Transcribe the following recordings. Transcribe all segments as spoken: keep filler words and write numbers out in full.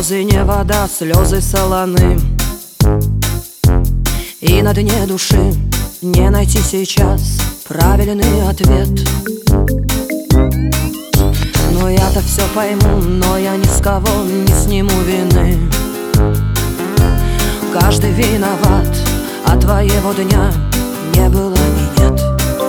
Слезы не вода, слезы солоны, и на дне души не найти сейчас правильный ответ. Но я-то все пойму, но я ни с кого не сниму вины. Каждый виноват, а твоего дня не было и нет.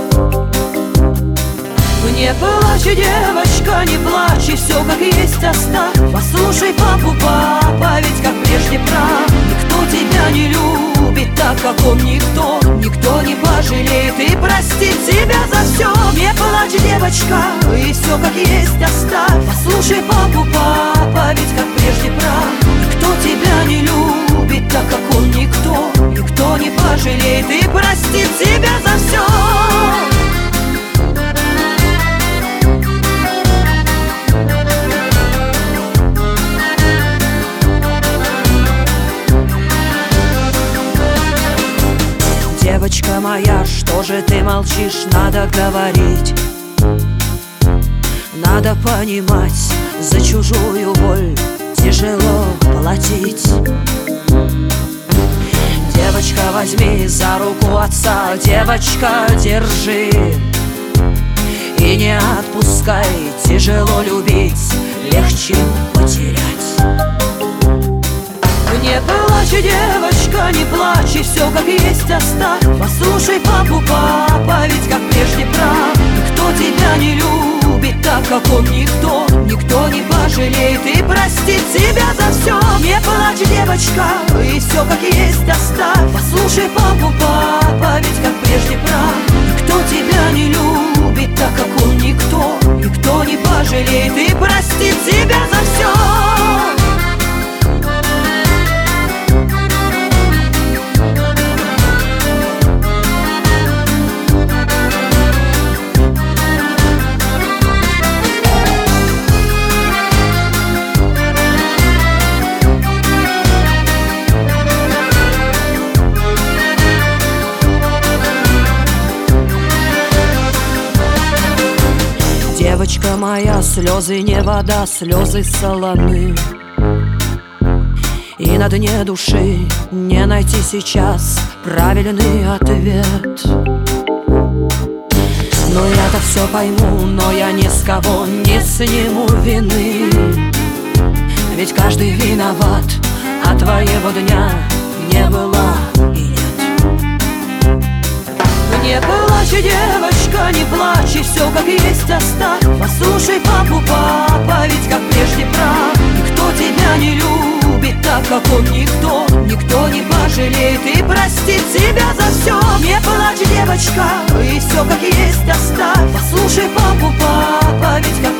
Не плачь, девочка, не плачь, и все как есть оставь. Послушай папу, папа, ведь как прежде прав. Никто тебя не любит так, как он, никто. Никто не пожалеет и простит тебя за все. Не плачь, девочка, и все как есть оставь. Послушай папу, папа, ведь как прежде прав. Никто тебя не любит так, как он, никто. Никто не пожалеет и простит тебя за все. Девочка моя, что же ты молчишь? Надо говорить, надо понимать, за чужую боль тяжело платить. Девочка, возьми за руку отца, девочка, держи и не отпускай. Тяжело любить, легче потерять. Не плачь, девочка, не плачь, и все как есть оставь. Послушай папу, папа, ведь как прежде прав. Никто тебя не любит так, как он, никто. Никто не пожалеет и простит тебя за все. Не плачь, девочка, и все как есть оставь. Послушай папу, папа, ведь как прежде прав. Никто тебя не любит так, как он, никто. Никто не пожалеет и простит тебя за все. Девочка моя, слезы не вода, слезы солоны, и на дне души не найти сейчас правильный ответ. Но я-то все пойму, но я ни с кого не сниму вины. Ведь каждый виноват, а твоего дня не было и нет. Не плачь, девочка, не плачь, и все как есть оставь. Послушай папу, папа, ведь как прежде прав. Никто тебя не любит так, как он, никто. Никто не пожалеет и простит тебя за все. Не плачь, девочка, и все как есть оставь. Послушай папу, папа, ведь как